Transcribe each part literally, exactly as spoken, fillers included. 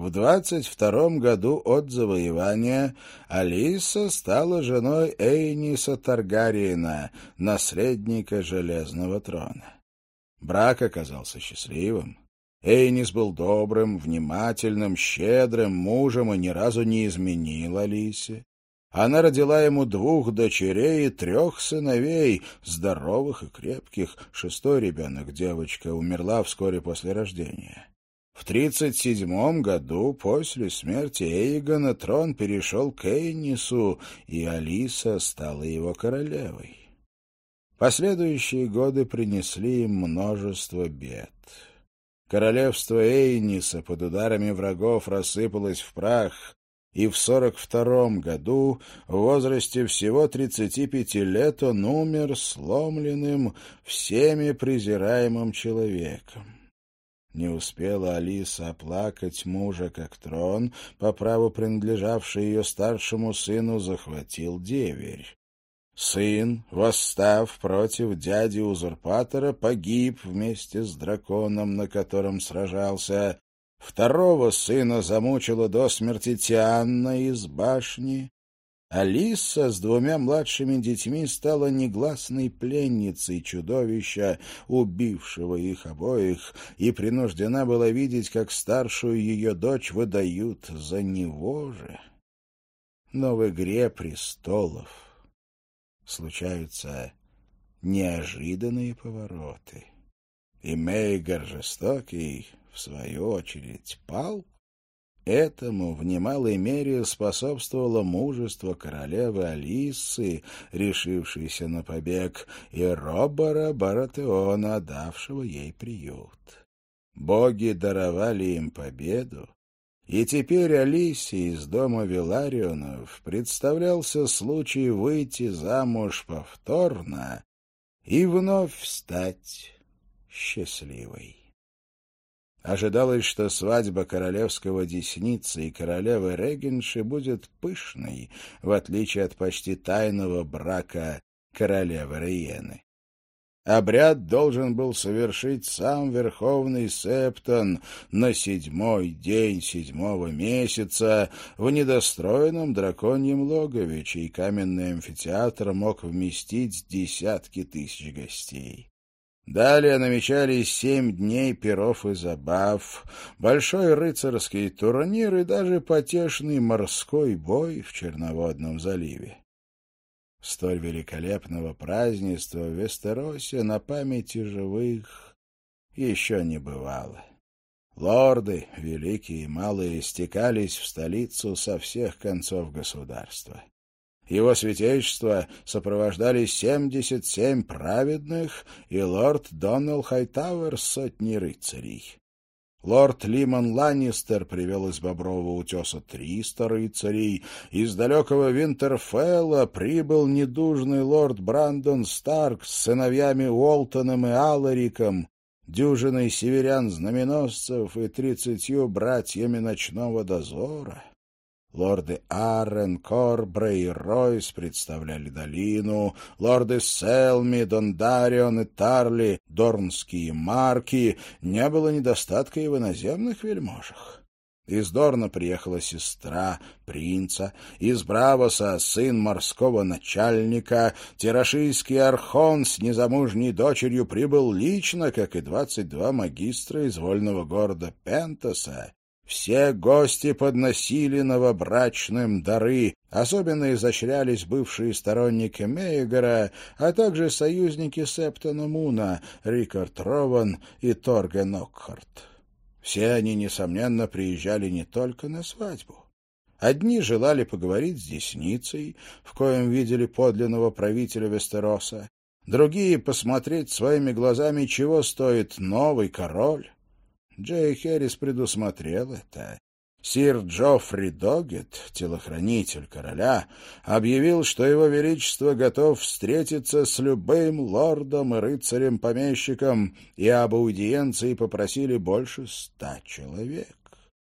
В двадцать втором году от завоевания Алиса стала женой Эйниса Таргариена, наследника Железного трона. Брак оказался счастливым. Эйнис был добрым, внимательным, щедрым мужем и ни разу не изменил Алисе. Она родила ему двух дочерей и трех сыновей, здоровых и крепких. Шестой ребенок, девочка, умерла вскоре после рождения. В тридцать седьмом году, после смерти Эйгона, трон перешел к Эйнису, и Алиса стала его королевой. Последующие годы принесли им множество бед. Королевство Эйниса под ударами врагов рассыпалось в прах, и в сорок втором году, в возрасте всего тридцати пяти лет, он умер сломленным, всеми презираемым человеком. Не успела Алиса оплакать мужа, как трон, по праву принадлежавший ее старшему сыну, захватил деверь. Сын, восстав против дяди-узурпатора, погиб вместе с драконом, на котором сражался. Второго сына замучила до смерти Тианна из башни. Алиса с двумя младшими детьми стала негласной пленницей чудовища, убившего их обоих, и принуждена была видеть, как старшую ее дочь выдают за него же. Но в игре престолов случаются неожиданные повороты. И Мейгар Жестокий, в свою очередь, пал. Этому в немалой мере способствовало мужество королевы Алисы, решившейся на побег, и Роббара Баратеона, давшего ей приют. Боги даровали им победу, и теперь Алисе из дома Виларионов представлялся случай выйти замуж повторно и вновь стать счастливой. Ожидалось, что свадьба королевского десницы и королевы регенши будет пышной, в отличие от почти тайного брака королевы Риены. Обряд должен был совершить сам Верховный Септон на седьмой день седьмого месяца в недостроенном драконьем логове, чей каменный амфитеатр мог вместить десятки тысяч гостей. Далее намечались семь дней пиров и забав, большой рыцарский турнир и даже потешный морской бой в Черноводном заливе. Столь великолепного празднества в Вестеросе на памяти живых еще не бывало. Лорды, великие и малые, стекались в столицу со всех концов государства. Его святейшество сопровождали семьдесят семь праведных и лорд Доннелл Хайтауэр с сотней рыцарей. Лорд Лимон Ланнистер привел из Бобрового утеса триста рыцарей. Из далекого Винтерфелла прибыл недужный лорд Брандон Старк с сыновьями Уолтоном и Алариком, дюжиной северян-знаменосцев и тридцатью братьями ночного дозора. Лорды Аррен, Корбрей и Ройс представляли долину, лорды Селми, Дондарион и Тарли, Дорнские и Марки. Не было недостатка и в иноземных вельможах. Из Дорна приехала сестра принца, из Бравоса сын морского начальника, тирашийский архон с незамужней дочерью прибыл лично, как и двадцать два магистра из вольного города Пентоса. Все гости подносили новобрачным дары, особенно изощрялись бывшие сторонники Мейгара, а также союзники Септона Муна, Рикард Рован и Торген Окхарт. Все они, несомненно, приезжали не только на свадьбу. Одни желали поговорить с десницей, в коем видели подлинного правителя Вестероса, другие — посмотреть своими глазами, чего стоит новый король. Джей Хэрис предусмотрел это. Сир Джоффри Доггет, телохранитель короля, объявил, что его величество готов встретиться с любым лордом и рыцарем-помещиком, и об аудиенции попросили больше ста человек.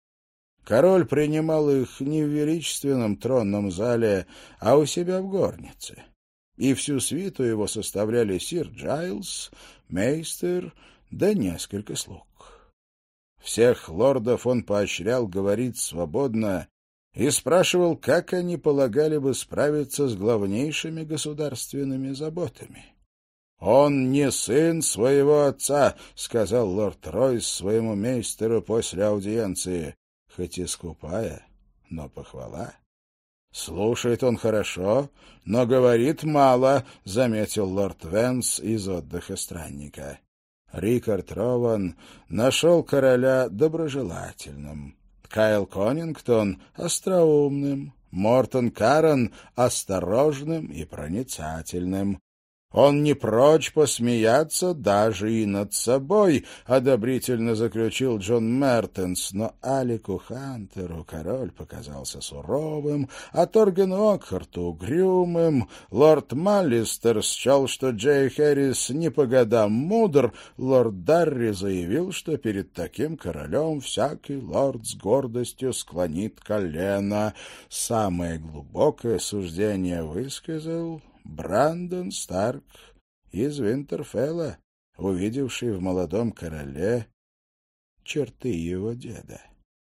Король принимал их не в величественном тронном зале, а у себя в горнице. И всю свиту его составляли сир Джайлс, мейстер да несколько слуг. Всех лордов он поощрял говорить свободно и спрашивал, как они полагали бы справиться с главнейшими государственными заботами. «Он не сын своего отца», — сказал лорд Ройс своему мейстеру после аудиенции, хоть и скупая, но похвала. «Слушает он хорошо, но говорит мало», — заметил лорд Венс из «Отдыха странника». Рикард Рован нашел короля доброжелательным, Кайл Конингтон — остроумным, Мортон Карен — осторожным и проницательным. Он не прочь посмеяться даже и над собой, — одобрительно заключил Джон Мертенс, но Алику Хантеру король показался суровым, а Торгену Окхарту угрюмым. Лорд Маллистер счел, что Джей Хэррис не по годам мудр, лорд Дарри заявил, что перед таким королем всякий лорд с гордостью склонит колено. Самое глубокое суждение высказал Брандон Старк из Винтерфелла, увидевший в молодом короле черты его деда.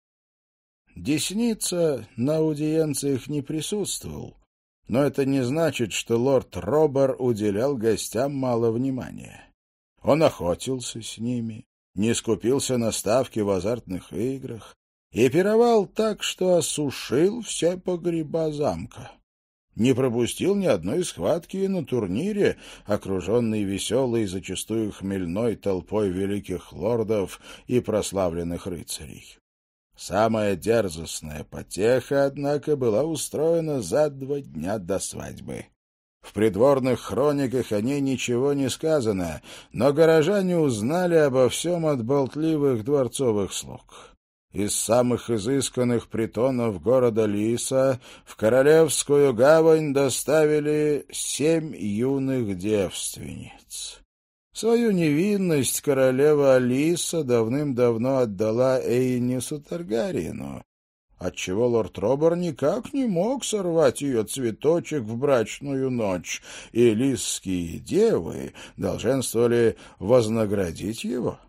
Десница на аудиенциях не присутствовал, но это не значит, что лорд Робер уделял гостям мало внимания. Он охотился с ними, не скупился на ставки в азартных играх и пировал так, что осушил все погреба замка. Не пропустил ни одной схватки на турнире, окруженный веселой, зачастую хмельной толпой великих лордов и прославленных рыцарей. Самая дерзостная потеха, однако, была устроена за два дня до свадьбы. В придворных хрониках о ней ничего не сказано, но горожане узнали обо всем от болтливых дворцовых слуг. Из самых изысканных притонов города Лиса в Королевскую гавань доставили семь юных девственниц. Свою невинность королева Алиса давным-давно отдала Эйнису Таргариену, отчего лорд Робер никак не мог сорвать ее цветочек в брачную ночь, и лисские девы долженствовали вознаградить его.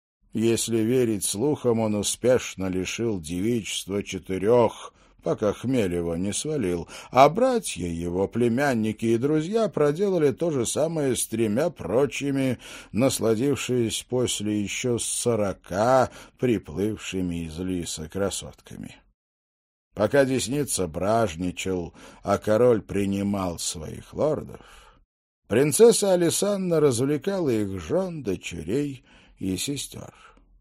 Если верить слухам, он успешно лишил девичества четырех, пока хмель его не свалил, а братья его, племянники и друзья проделали то же самое с тремя прочими, насладившись после еще сорока приплывшими из Лиса красотками. Пока десница бражничал, а король принимал своих лордов, принцесса Алисанна развлекала их жен, дочерей и сестер.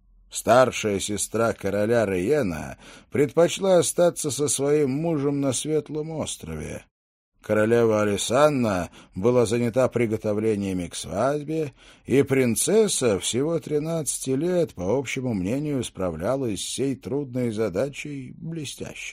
Старшая сестра короля Рейена предпочла остаться со своим мужем на Светлом острове. Королева Алисанна была занята приготовлениями к свадьбе, и принцесса всего тринадцати лет, по общему мнению, справлялась с сей трудной задачей блестяще.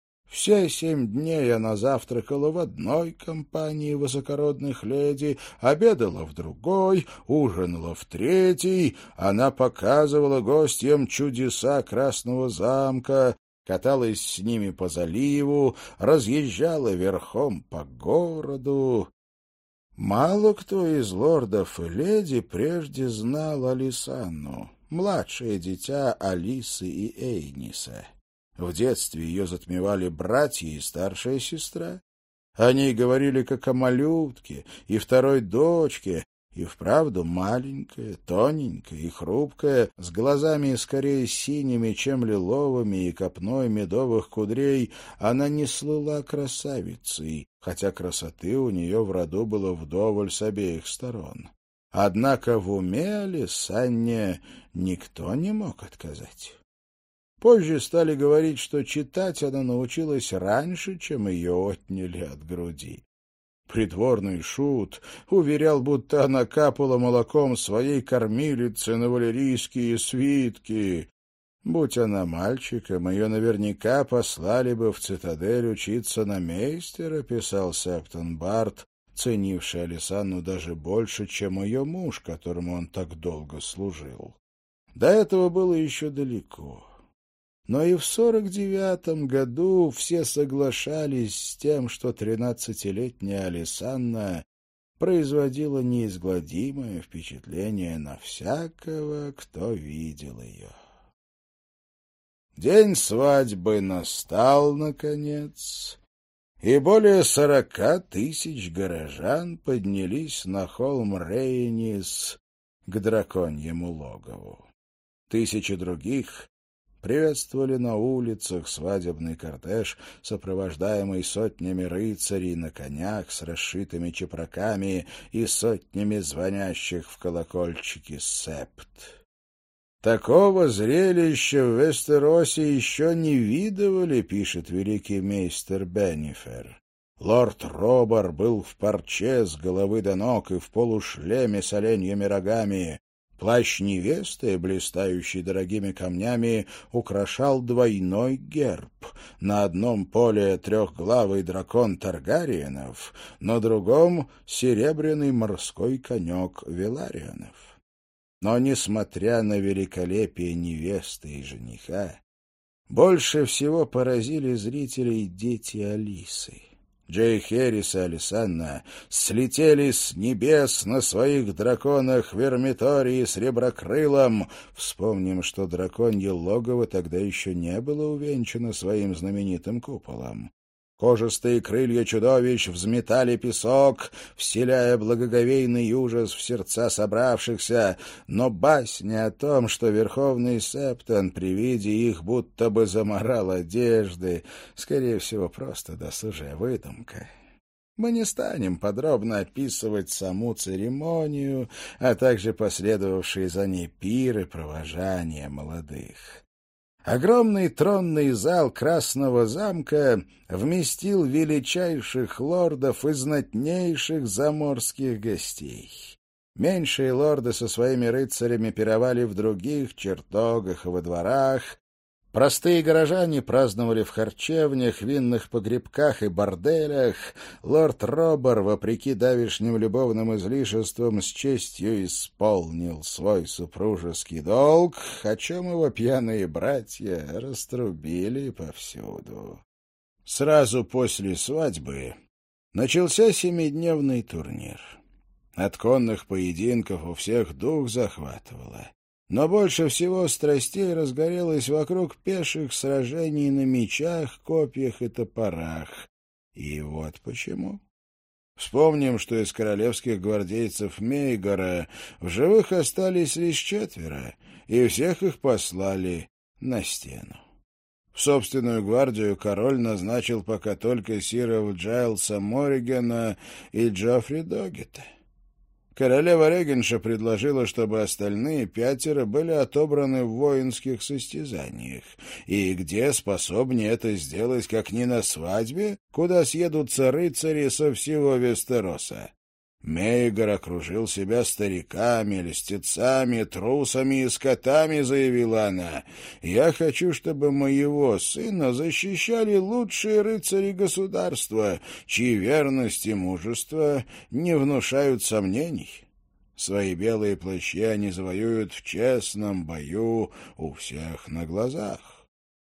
Все семь дней она завтракала в одной компании высокородных леди, обедала в другой, ужинала в третьей. Она показывала гостям чудеса Красного замка, каталась с ними по заливу, разъезжала верхом по городу. Мало кто из лордов и леди прежде знал Алисанну, младшее дитя Алисы и Эйниса. В детстве ее затмевали братья и старшая сестра. О ней говорили как о малютке и второй дочке, и вправду маленькая, тоненькая и хрупкая, с глазами скорее синими, чем лиловыми, и копной медовых кудрей, она не слыла красавицей, хотя красоты у нее в роду было вдоволь с обеих сторон. Однако в уме Алисанне никто не мог отказать. Позже стали говорить, что читать она научилась раньше, чем ее отняли от груди. Придворный шут уверял, будто она капала молоком своей кормилицы на валерийские свитки. Будь она мальчиком, ее наверняка послали бы в цитадель учиться на мейстера, писал Септон Барт, ценивший Алисанну даже больше, чем ее муж, которому он так долго служил. До этого было еще далеко. Но и в сорок девятом году все соглашались с тем, что тринадцатилетняя Алисанна производила неизгладимое впечатление на всякого, кто видел ее. День свадьбы настал, наконец, и более сорока тысяч горожан поднялись на холм Рейнис к драконьему логову. Тысячи других приветствовали на улицах свадебный кортеж, сопровождаемый сотнями рыцарей на конях с расшитыми чепраками и сотнями звонящих в колокольчики септ. Такого зрелища в Вестеросе еще не видывали, пишет великий мейстер Беннифер. Лорд Робар был в парче с головы до ног и в полушлеме с оленьими рогами. Плащ невесты, блистающий дорогими камнями, украшал двойной герб. На одном поле трехглавый дракон Таргариенов, на другом — серебряный морской конек Веларионов. Но, несмотря на великолепие невесты и жениха, больше всего поразили зрителей дети Алисы. Джей Херрис и Алисанна слетели с небес на своих драконах Вермитории с Реброкрылом. Вспомним, что драконье логово тогда еще не было увенчано своим знаменитым куполом. Кожистые крылья чудовищ взметали песок, вселяя благоговейный ужас в сердца собравшихся, но басня о том, что Верховный Септон при виде их будто бы заморал одежды, скорее всего, просто досужая выдумка. Мы не станем подробно описывать саму церемонию, а также последовавшие за ней пир и провожание молодых. Огромный тронный зал Красного замка вместил величайших лордов и знатнейших заморских гостей. Меньшие лорды со своими рыцарями пировали в других чертогах и во дворах. Простые горожане праздновали в харчевнях, винных погребках и борделях. Лорд Робар, вопреки давешним любовным излишествам, с честью исполнил свой супружеский долг, о чем его пьяные братья раструбили повсюду. Сразу после свадьбы начался семидневный турнир. От конных поединков у всех дух захватывало. Но больше всего страстей разгорелось вокруг пеших сражений на мечах, копьях и топорах. И вот почему. Вспомним, что из королевских гвардейцев Мейгора в живых остались лишь четверо, и всех их послали на стену. В собственную гвардию король назначил пока только сиров Джайлса Морригана и Джоффри Доггета. Королева-регенша предложила, чтобы остальные пятеро были отобраны в воинских состязаниях. И где способнее это сделать, как не на свадьбе, куда съедутся рыцари со всего Вестероса? Мейгор окружил себя стариками, льстецами, трусами и скотами, заявила она. «Я хочу, чтобы моего сына защищали лучшие рыцари государства, чьи верность и мужество не внушают сомнений. Свои белые плащи они завоюют в честном бою у всех на глазах».